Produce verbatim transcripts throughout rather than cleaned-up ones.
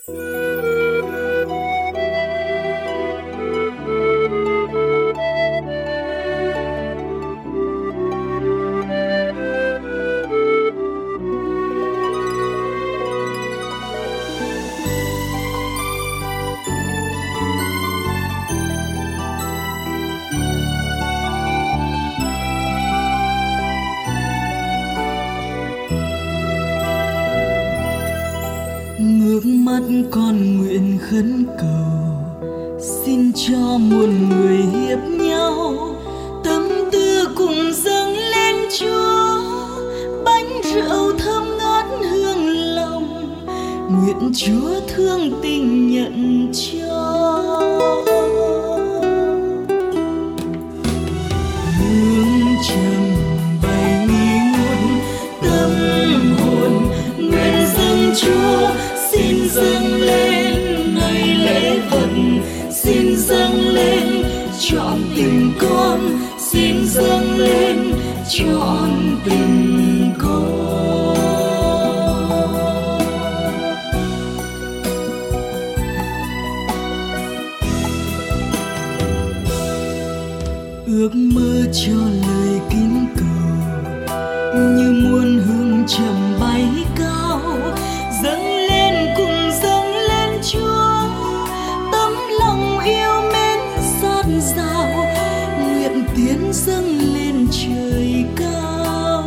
Ngước mắt con nguyện khấn cầu, xin cho muôn người hiệp nhau, tâm tư cùng dâng lên Chúa. Bánh rượu thơm ngát hương lòng, nguyện Chúa thương tình nhận cho. Hương trầm bay nghi ngút tâm hồn, nguyện dâng Chúa. Xin dâng lên ngày lễ vật, xin dâng lên trọn tình con, xin dâng lên trọn tình con. Ước mơ cho lời kính cầu, như muôn hương trầm bay cao, dâng lên cùng dâng lên Chúa. Tấm lòng yêu mến dạt dào, nguyện tiến dâng lên trời cao.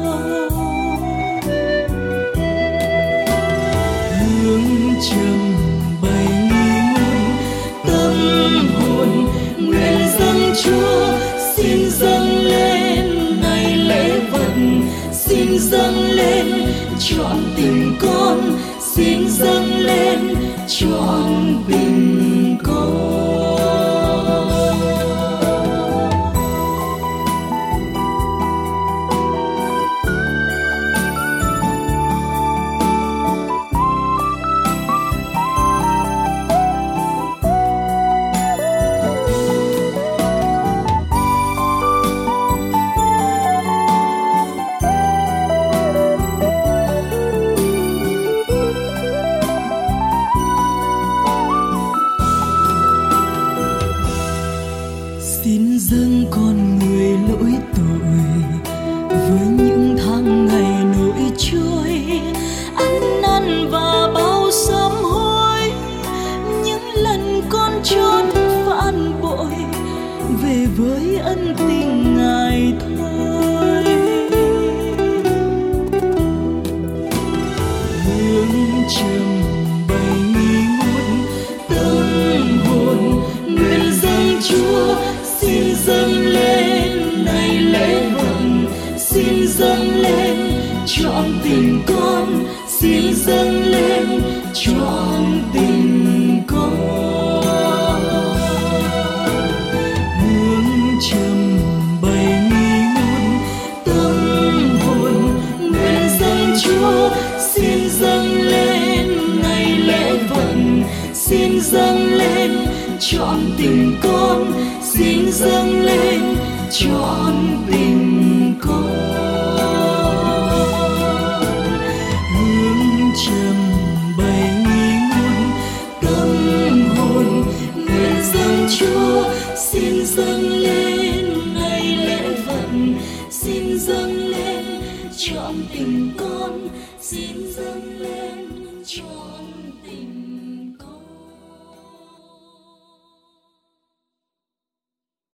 Hương trầm bay nghi ngút tâm hồn, nguyện dâng Chúa. Xin dâng lên ngày lễ vật, xin dâng lên trọn tình con, xin dâng lên trọn tình con. Xin dâng con người lỗi tội, với những tháng ngày nổi trôi, ăn năn và bao sám hối. Những lần con trốn phản bội, về với ân tình Ngài thôi. Hương trầm bay nghi ngút tâm hồn, nguyện dâng Chúa. Xin dâng lên ngày lễ vật, xin dâng lên trọn tình con, xin dâng lên trọn tình con. Hương trầm bay nghi ngút tâm hồn, nguyện dâng Chúa. Xin dâng lên ngày lễ vật, xin dâng lên trọn tình con, xin dâng lên trọn tình con. Hương trầm bay nghi ngút tâm hồn, nguyện dâng Chúa. Xin dâng lên ngày lễ vật, xin dâng lên trọn tình con, xin dâng lên trọn